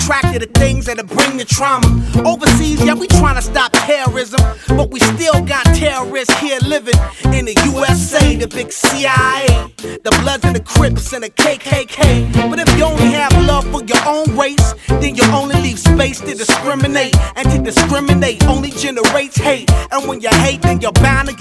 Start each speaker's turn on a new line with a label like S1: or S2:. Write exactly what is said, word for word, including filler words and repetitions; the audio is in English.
S1: attracted to things that'll bring the trauma. Overseas, yeah, we tryna stop terrorism, but we still got terrorists here living in the U S A, the big C I A, the Bloods and the Crips and the K K K. But if you only have love for your own race, then you only leave space to discriminate, and to discriminate only generates hate. And when you hate, then you're bound to get